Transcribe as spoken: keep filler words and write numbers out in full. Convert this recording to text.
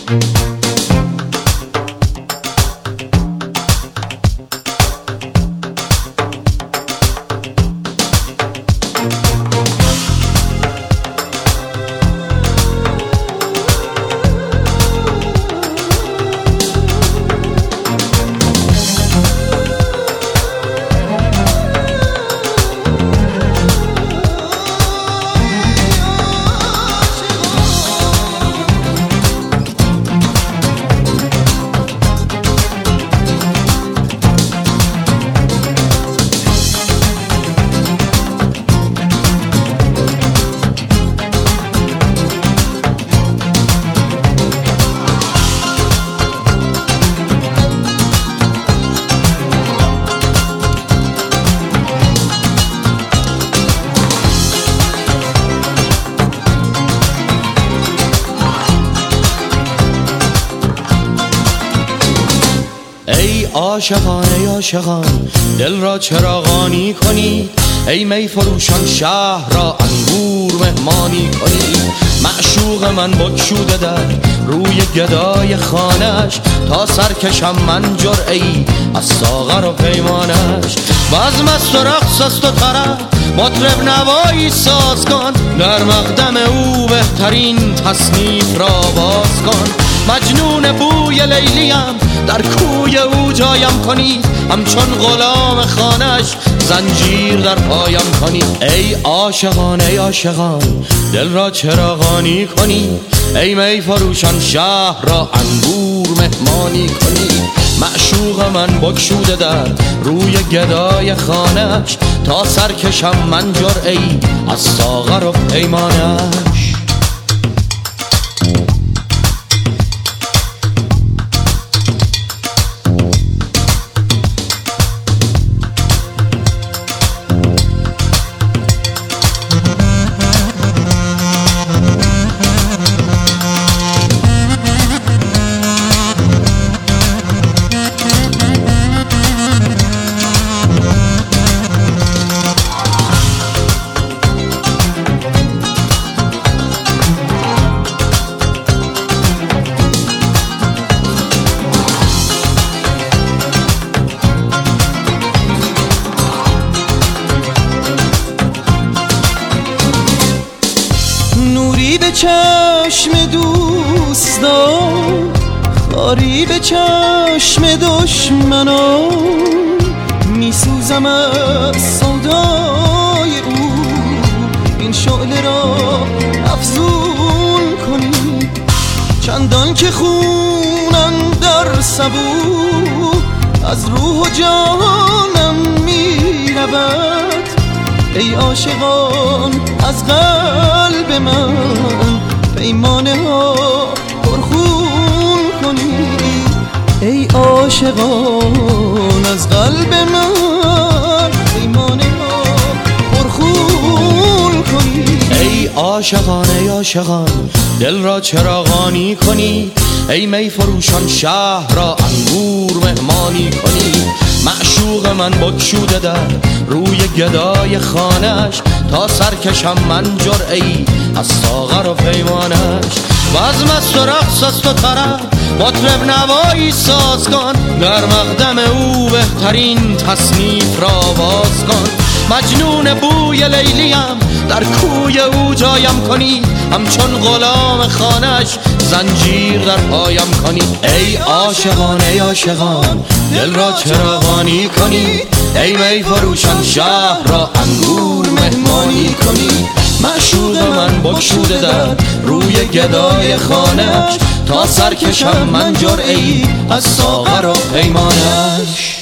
ای عاشقان ای عاشقان دل را چراغانی کنید، ای می فروشان شهر را انگور مهمانی کنید. معشوق من بگشوده در روی گدای خانش، تا سرکشم من جرعه‌ای از ساغر و پیمانش. بزم است و رقص است و طرب مطرب نوایی ساز کن، در مقدم او بهترین تصنیف را باز کن. مجنون بوی لیلیم در کوی او جایم کنید، همچون غلام خانش زنجیر در پایم کنید. ای عاشقان ای عاشقان دل را چراغانی کنید، ای می فروشان شهر را انگور مهمانی کنید. معشوق من بگشوده در روی گدای خانش، تا سرکشم من جرعه‌ای از ساغر و پیمانش. نوری به چشم دوستان، خاری به چشم دشمنان، میسوزم از سودای او، این شعله را افزون کنید. چندان که خونم در سبو از روح و جانم میرود، ای عاشقان از قلب من پیمانه ها پرخون کنید. ای عاشقان از قلب من پیمانه ها پرخون کنید. ای عاشقان ای عاشقان دل را چراغانی کنید، ای می فروشان شهر را انگور مهمانی کنید. معشوق من بگشوده در روی گدای خانش، تا سرکشم من جرعه‌ای از ساغر و پیمانش. بزم است و رقص است و طرب مطرب نوایی ساز کن، در مقدم او بهترین تصنیف را باز کن. مجنون بوی لیلیم در کوی او جایم کنید، همچون غلام خانش زنجیر در پایم کنید. ای عاشقان ای عاشقان دل را چراغانی کنید، ای می فروشان شهر را انگور مهمانی کنید. معشوق من بگشوده در روی گدای خانش، تا سرکشم من جرعه‌ای از ساغر و پیمانش.